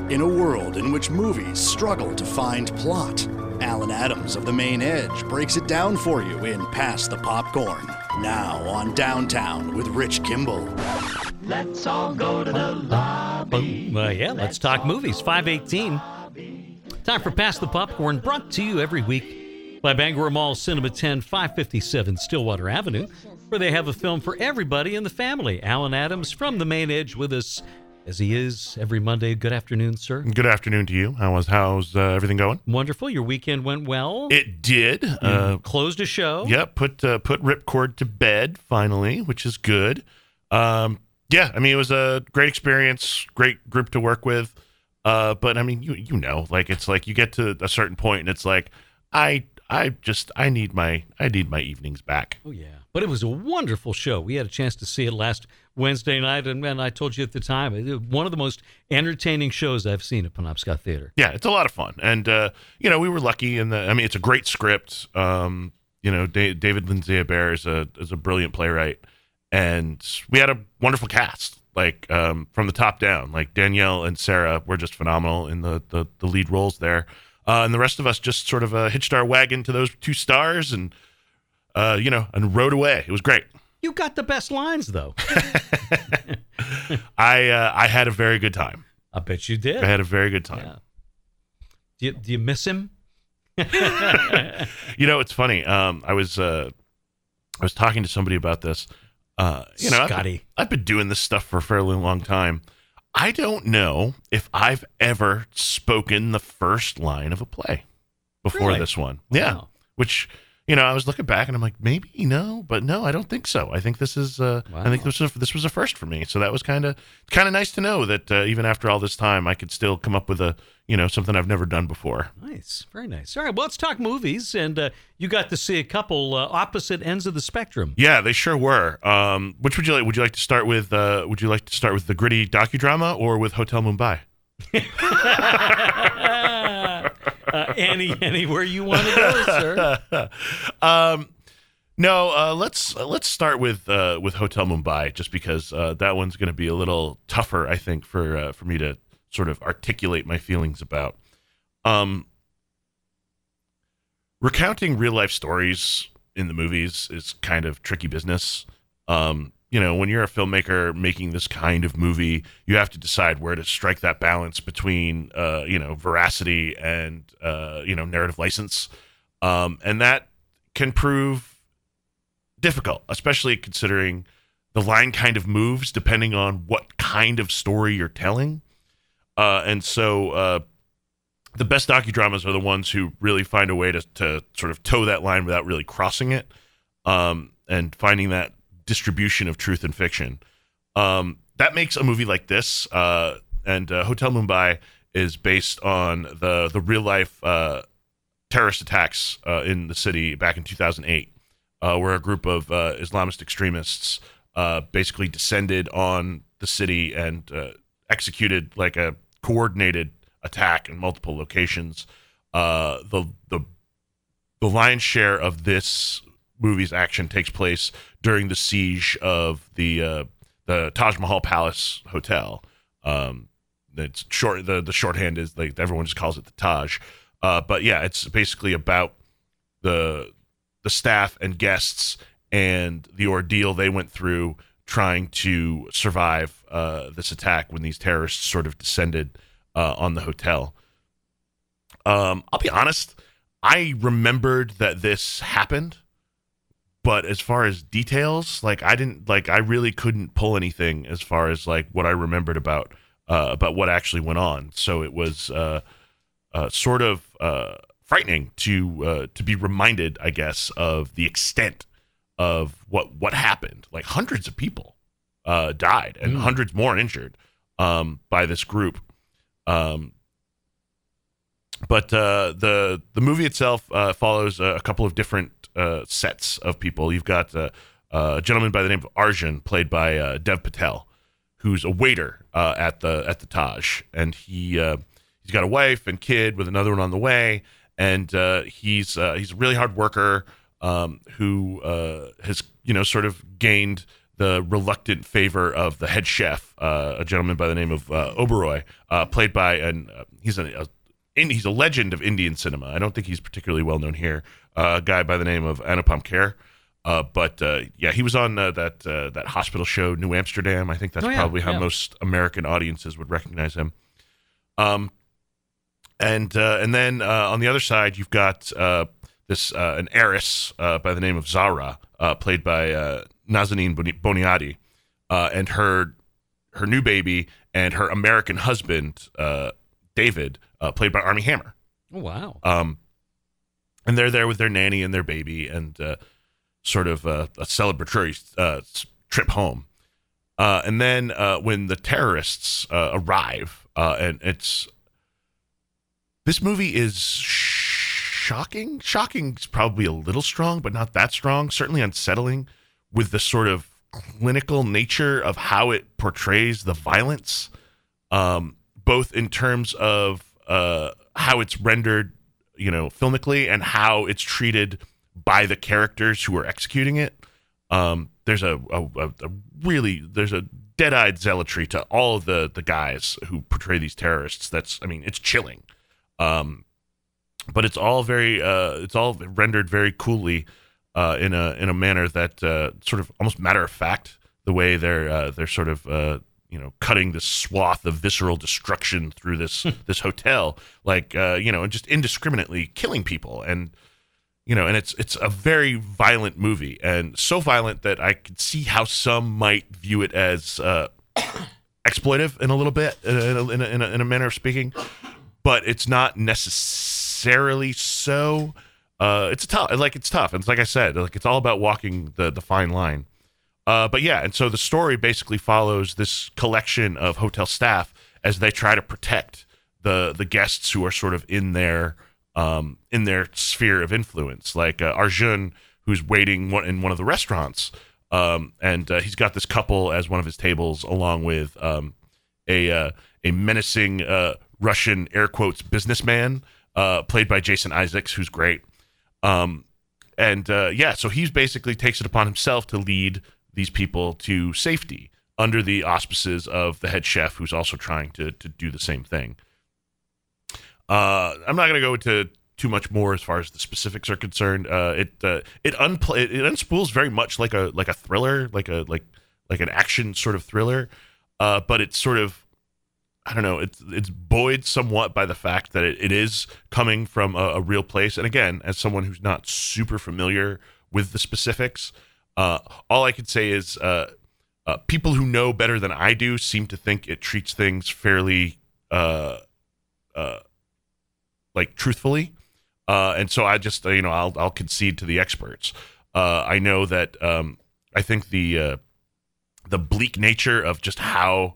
In a world in which movies struggle to find plot, Alan Adams of The Main Edge breaks it down for you in Pass the Popcorn. Now on Downtown with Rich Kimball. Let's all go to the lobby. Let's talk movies. 5:18. Time for Pass the Popcorn, brought to you every week by Bangor Mall Cinema 10, 557 Stillwater Avenue, where they have a film for everybody in the family. Alan Adams from The Main Edge with us, as he is every Monday. Good afternoon, sir. Good afternoon to you. How's everything going? Wonderful. Your weekend went well. It did. Closed a show. Yep. Put Ripcord to bed finally, which is good. Yeah. I mean, it was a great experience. Great group to work with. But I mean, you know, like it's like you get to a certain point and it's like I need my evenings back. Oh yeah. But it was a wonderful show. We had a chance to see it last Wednesday night, and I told you at the time, one of the most entertaining shows I've seen at Penobscot Theater. Yeah, it's a lot of fun, and we were lucky in that. I mean, it's a great script. David Lindsay-Abaire is a brilliant playwright, and we had a wonderful cast. Like from the top down, like Danielle and Sarah were just phenomenal in the lead roles there, and the rest of us just sort of hitched our wagon to those two stars and rode away. It was great. You got the best lines, though. I had a very good time. I bet you did. I had a very good time. Yeah. Do you miss him? It's funny. I was talking to somebody about this. Scotty. I've been doing this stuff for a fairly long time. I don't know if I've ever spoken the first line of a play before this one. Wow. Yeah, which. I was looking back and I'm like, maybe, but no, I don't think so. I think this is, wow. I think this was a first for me. So that was kind of nice to know that even after all this time, I could still come up with something I've never done before. Nice, very nice. All right, well, let's talk movies, and you got to see a couple opposite ends of the spectrum. Yeah, they sure were. Which would you like? Would you like to start with? Would you like to start with the gritty docudrama or with Hotel Mumbai? Anywhere you want to go, sir. No, let's start with Hotel Mumbai, just because that one's going to be a little tougher, I think, for me to sort of articulate my feelings about. Recounting real life stories in the movies is kind of tricky business. When you're a filmmaker making this kind of movie, you have to decide where to strike that balance between, veracity and, narrative license. And that can prove difficult, especially considering the line kind of moves depending on what kind of story you're telling. And so the best docudramas are the ones who really find a way to sort of toe that line without really crossing it, and finding that distribution of truth and fiction. That makes a movie like this, and Hotel Mumbai is based on the real life terrorist attacks in the city back in 2008, where a group of Islamist extremists basically descended on the city and executed like a coordinated attack in multiple locations. The lion's share of this movie's action takes place during the siege of the Taj Mahal Palace Hotel. It's short. The shorthand is like everyone just calls it the Taj. But yeah, it's basically about the staff and guests and the ordeal they went through trying to survive this attack when these terrorists sort of descended on the hotel. I'll be honest, I remembered that this happened. But as far as details, I really couldn't pull anything as far as what I remembered about what actually went on. So it was sort of frightening to be reminded, I guess, of the extent of what happened. Like hundreds of people died and hundreds more injured by this group. But the movie itself follows a couple of different sets of people. You've got a gentleman by the name of Arjun, played by Dev Patel, who's a waiter at the Taj, and he's got a wife and kid with another one on the way, and he's a really hard worker who has sort of gained the reluctant favor of the head chef, a gentleman by the name of Oberoi, played by he's a legend of Indian cinema. I don't think he's particularly well known here. A guy by the name of Anupam Kher. But he was on that hospital show, New Amsterdam. I think that's probably how most American audiences would recognize him. And then on the other side, you've got an heiress by the name of Zara, played by Nazanin Boniadi, and her new baby and her American husband, David, played by Armie Hammer. Oh, wow. And they're there with their nanny and their baby, and sort of a celebratory trip home. And then when the terrorists arrive, this movie is shocking. Shocking is probably a little strong, but not that strong. Certainly unsettling with the sort of clinical nature of how it portrays the violence, both in terms of how it's rendered, filmically, and how it's treated by the characters who are executing it. There's a dead-eyed zealotry to all of the guys who portray these terrorists. It's chilling. But it's all it's all rendered very coolly in a manner that sort of almost matter of fact, the way they're sort of cutting this swath of visceral destruction through this hotel, and just indiscriminately killing people. And and it's a very violent movie, and so violent that I could see how some might view it as exploitive in a little bit, in a manner of speaking. But it's not necessarily so. It's tough. It's tough. And like I said, it's all about walking the fine line. And so the story basically follows this collection of hotel staff as they try to protect the guests who are sort of in their sphere of influence, like Arjun, who's waiting in one of the restaurants, and he's got this couple as one of his tables, along with a menacing Russian air quotes businessman, played by Jason Isaacs, who's great. So he basically takes it upon himself to lead these people to safety under the auspices of the head chef, who's also trying to do the same thing. I'm not going to go into too much more as far as the specifics are concerned. It unspools very much like a thriller, like an action sort of thriller. But it's sort of, I don't know, it's buoyed somewhat by the fact that it is coming from a real place. And again, as someone who's not super familiar with the specifics, all I could say is people who know better than I do seem to think it treats things fairly truthfully. And so I just, I'll concede to the experts. I know that I think the bleak nature of just how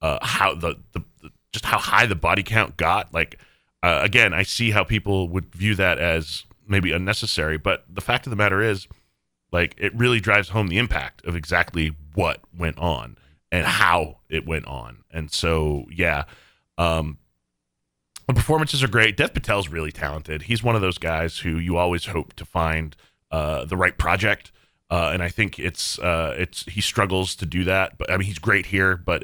just how high the body count got, again, I see how people would view that as maybe unnecessary, but the fact of the matter is, it really drives home the impact of exactly what went on and how it went on. And so, the performances are great. Dev Patel's really talented. He's one of those guys who you always hope to find the right project. And I think he struggles to do that, but I mean, he's great here, but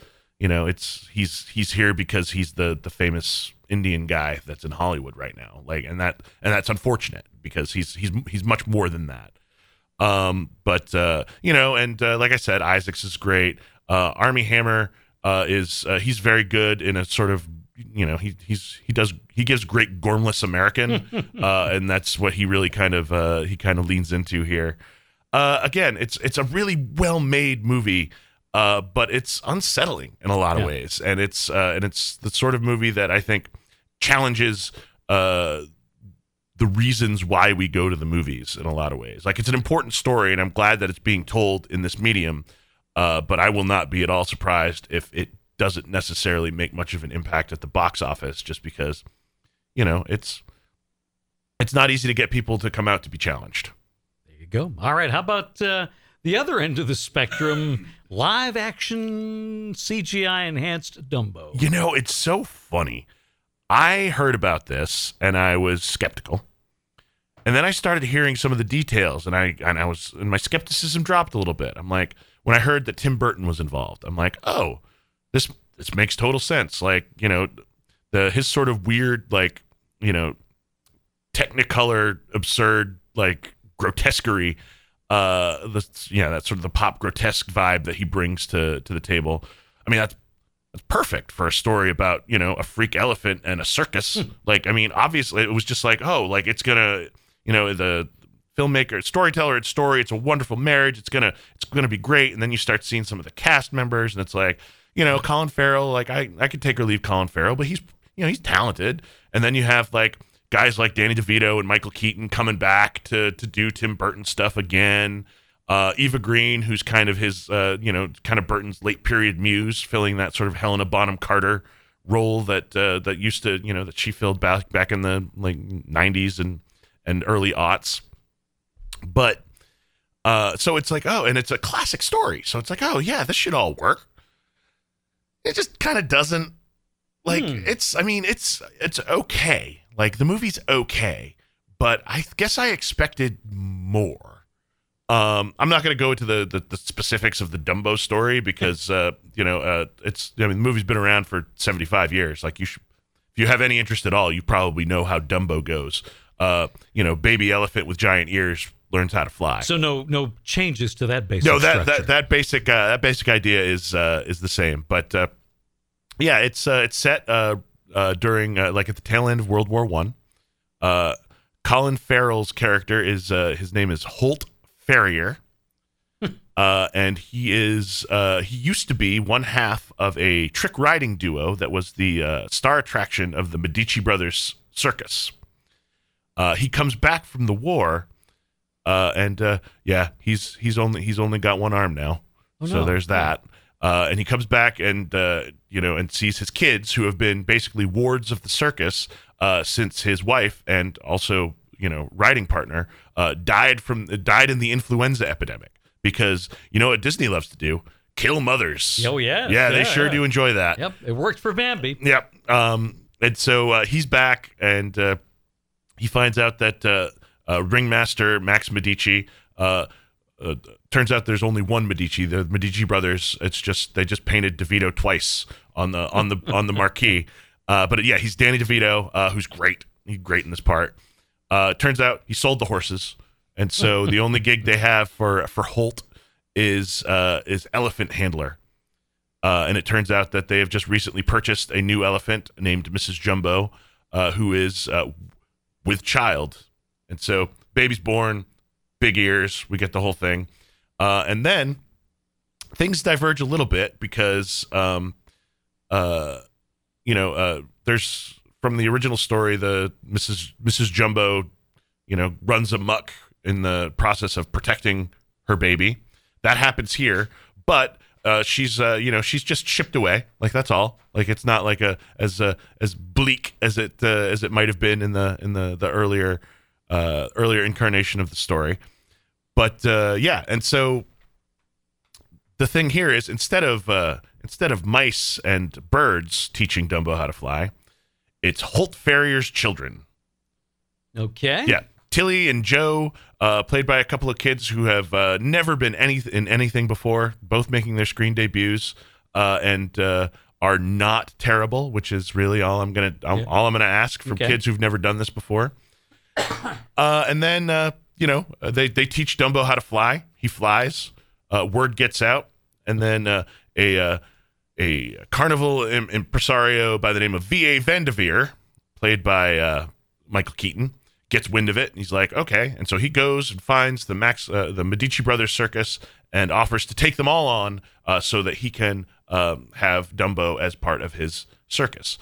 he's here because he's the famous Indian guy that's in Hollywood right now. And that's unfortunate because he's much more than that. Like I said, Isaacs is great. Armie Hammer he's very good in a sort of, he gives great gormless American, and that's what he really kind of leans into here. Again, it's a really well-made movie, but it's unsettling in a lot of ways, and it's the sort of movie that I think challenges the reasons why we go to the movies in a lot of ways. It's an important story, and I'm glad that it's being told in this medium, but I will not be at all surprised if it doesn't necessarily make much of an impact at the box office, just because, it's not easy to get people to come out to be challenged. There you go. All right. How about the other end of the spectrum, live action CGI enhanced Dumbo? It's so funny. I heard about this and I was skeptical. And then I started hearing some of the details and my skepticism dropped a little bit. I'm like, when I heard that Tim Burton was involved, I'm like, oh, this makes total sense. Like, you know, his sort of weird, like, you know, Technicolor, absurd, like grotesquerie. That's sort of the pop grotesque vibe that he brings to the table. I mean, that's perfect for a story about, you know, a freak elephant and a circus. Like, I mean, obviously it was just like, oh, like it's gonna, you know, the filmmaker, storyteller, it's a wonderful marriage. It's gonna be great. And then you start seeing some of the cast members, and it's like, you know, Colin Farrell. Like I could take or leave Colin Farrell, but he's talented. And then you have like guys like Danny DeVito and Michael Keaton coming back to do Tim Burton stuff again. Eva Green, who's kind of his, kind of Burton's late period muse, filling that sort of Helena Bonham Carter role that used to, you know, that she filled back in the like 90s and early aughts. But so it's like, oh, and it's a classic story. So it's like, oh yeah, this should all work. It just kind of doesn't. Like it's okay. Like the movie's okay, but I guess I expected more. I'm not going to go into the specifics of the Dumbo story because the movie's been around for 75 years. Like if you have any interest at all, you probably know how Dumbo goes. Baby elephant with giant ears learns how to fly. So no changes to that basic. No, structure. that basic idea is the same. But it's set during like at the tail end of World War I. Colin Farrell's character is his name is Holt Ferrier, and he used to be one half of a trick riding duo that was the star attraction of the Medici Brothers Circus. He comes back from the war, and he's only got one arm now, so there's that. And he comes back and and sees his kids, who have been basically wards of the circus since his wife and also riding partner died in the influenza epidemic. Because you know what Disney loves to do? Kill mothers. Oh yeah, they sure do enjoy that. Yep, it worked for Bambi. Yep. And so he's back, and he finds out that ringmaster Max Medici. Turns out there's only one Medici. The Medici brothers. It's just they just painted DeVito twice on the marquee. But yeah, he's Danny DeVito, who's great. He's great in this part. Turns out he sold the horses, and so the only gig they have for Holt is elephant handler. And it turns out that they have just recently purchased a new elephant named Mrs. Jumbo, who is with child, and so baby's born. Big ears, we get the whole thing. And then things diverge a little bit because, there's from the original story, the Mrs. Jumbo, runs amok in the process of protecting her baby. That happens here, but she's just shipped away. Like that's all. Like it's not like as bleak as it might have been in the earlier incarnation of the story. But and so the thing here is instead of mice and birds teaching Dumbo how to fly, it's Holt Ferrier's children. Okay. Yeah, Tilly and Joe, played by a couple of kids who have never been in anything before, both making their screen debuts, and are not terrible, which is really all I'm gonna ask from kids who've never done this before. And then they teach Dumbo how to fly. He flies. Word gets out, and then a carnival impresario by the name of V.A. Vanderveer, played by Michael Keaton, gets wind of it, and he's like, okay. And so he goes and finds the Medici Brothers Circus and offers to take them all on so that he can have Dumbo as part of his circus.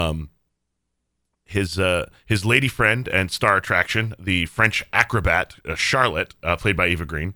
His lady friend and star attraction, the French acrobat Charlotte, played by Eva Green,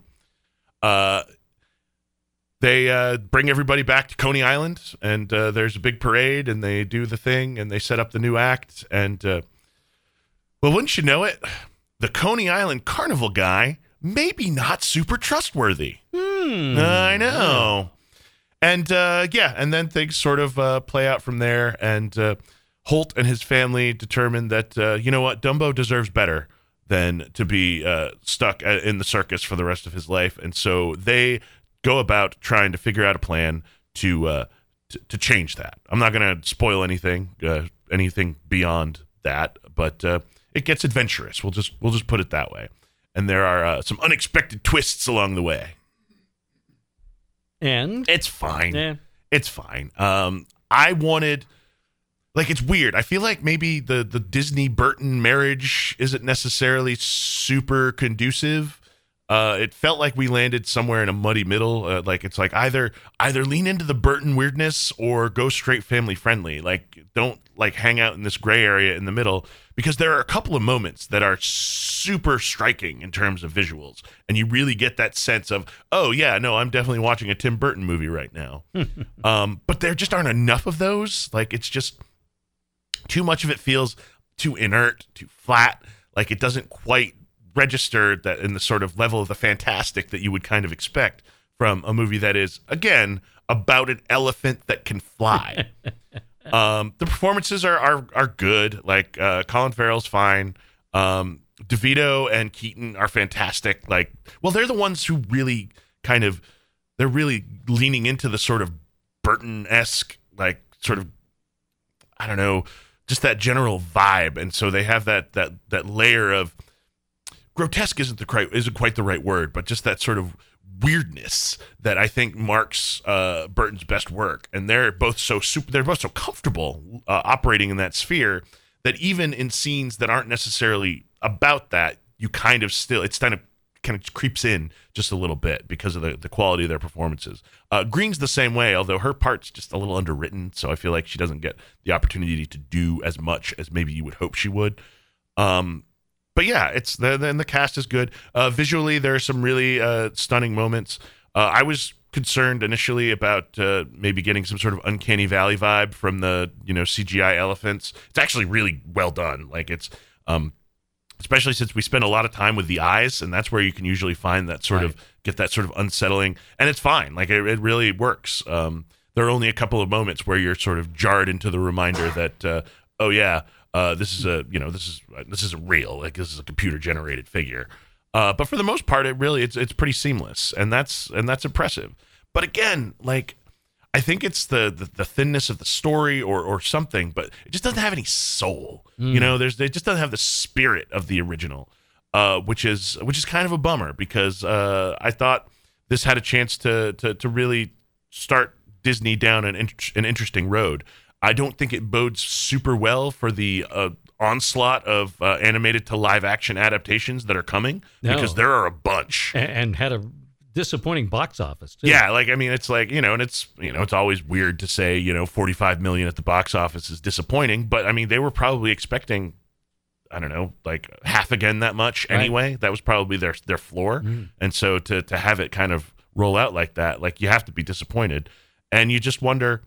they bring everybody back to Coney Island, and there's a big parade, and they do the thing, and they set up the new act, and well, wouldn't you know it, the Coney Island Carnival guy maybe not super trustworthy. I know. And and then things sort of play out from there, and Holt and his family determined that, you know what, Dumbo deserves better than to be stuck in the circus for the rest of his life. And so they go about trying to figure out a plan to change that. I'm not going to spoil anything beyond that, but it gets adventurous. We'll just put it that way. And there are some unexpected twists along the way. And it's fine. Yeah. It's fine. I wanted, like, it's weird. I feel like maybe the Disney Burton marriage isn't necessarily super conducive. It felt like we landed somewhere in a muddy middle. Like it's like either lean into the Burton weirdness or go straight family friendly. Like don't like hang out in this gray area in the middle, because there are a couple of moments that are super striking in terms of visuals, and you really get that sense of, oh yeah, no, I'm definitely watching a Tim Burton movie right now. But there just aren't enough of those. Like it's just too much of it feels too inert, too flat. Like it doesn't quite register that in the sort of level of the fantastic that you would kind of expect from a movie that is, again, about an elephant that can fly. The performances are good. Like Colin Farrell's fine. DeVito and Keaton are fantastic. Like, well, they're the ones who really they're really leaning into the sort of Burton-esque, like sort of, I don't know, just that general vibe. And so they have that layer of grotesque isn't quite the right word, but just that sort of weirdness that I think marks Burton's best work. And they're both so comfortable operating in that sphere that even in scenes that aren't necessarily about that, you kind of creeps in just a little bit because of the quality of their performances. Green's the same way, although her part's just a little underwritten, so I feel like she doesn't get the opportunity to do as much as maybe you would hope she would. But yeah, the cast is good. Visually, there are some really stunning moments. I was concerned initially about maybe getting some sort of Uncanny Valley vibe from the CGI elephants. It's actually really well done. Like it's especially since we spend a lot of time with the eyes, and that's where you can usually find that sort of get that sort of unsettling. And it's fine. Like it really works. There are only a couple of moments where you're sort of jarred into the reminder that oh yeah. This is a real, like this is a computer generated figure. But for the most part, it's pretty seamless, and that's impressive. But again, like I think it's the thinness of the story or something, but it just doesn't have any soul. It just doesn't have the spirit of the original, which is kind of a bummer, because I thought this had a chance to really start Disney down an interesting road. I don't think it bodes super well for the onslaught of animated to live action adaptations that are coming, because there are a bunch, and had a disappointing box office too. Yeah, like I mean, it's like and it's it's always weird to say 45 million at the box office is disappointing, but I mean they were probably expecting, I don't know, like half again that much anyway. Right. That was probably their floor, and so to have it kind of roll out like that, like you have to be disappointed, and you just wonder,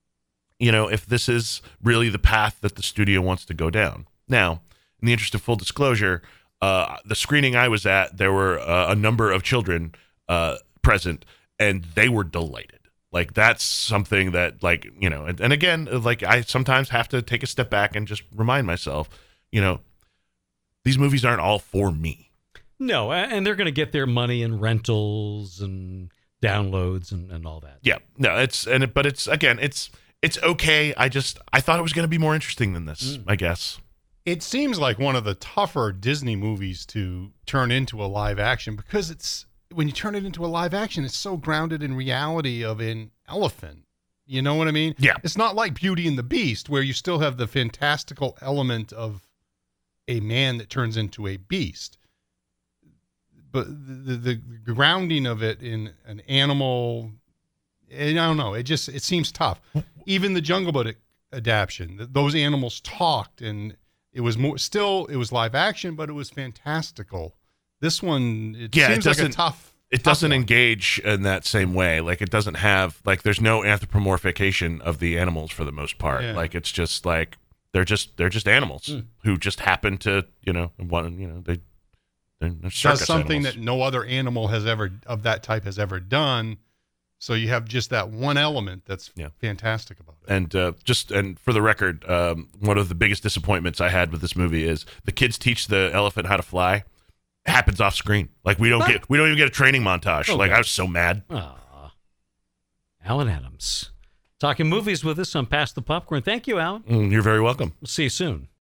if this is really the path that the studio wants to go down. Now, in the interest of full disclosure, the screening I was at, there were a number of children present, and they were delighted. Like, that's something that, like, and again, like, I sometimes have to take a step back and just remind myself, these movies aren't all for me. No, and they're going to get their money in rentals and downloads and all that. Yeah, no, it's okay. I thought it was going to be more interesting than this, I guess. It seems like one of the tougher Disney movies to turn into a live action, because when you turn it into a live action, it's so grounded in reality of an elephant. You know what I mean? Yeah. It's not like Beauty and the Beast, where you still have the fantastical element of a man that turns into a beast. But the grounding of it in an animal, I don't know. It seems tough. Even the Jungle Book adaptation, those animals talked, and it was it was live action, but it was fantastical. This one, seems like a tough. It doesn't engage in that same way. Like it doesn't have, like, there's no anthropomorphication of the animals for the most part. Yeah. Like it's just like they're just animals who just happen to they're does something animals that no other animal of that type has ever done. So you have just that one element that's fantastic about it. And for the record, one of the biggest disappointments I had with this movie is the kids teach the elephant how to fly. It happens off screen. Like we don't even get a training montage. Okay. Like I was so mad. Alan Adams. Talking movies with us on Pass the Popcorn. Thank you, Alan. You're very welcome. We'll see you soon.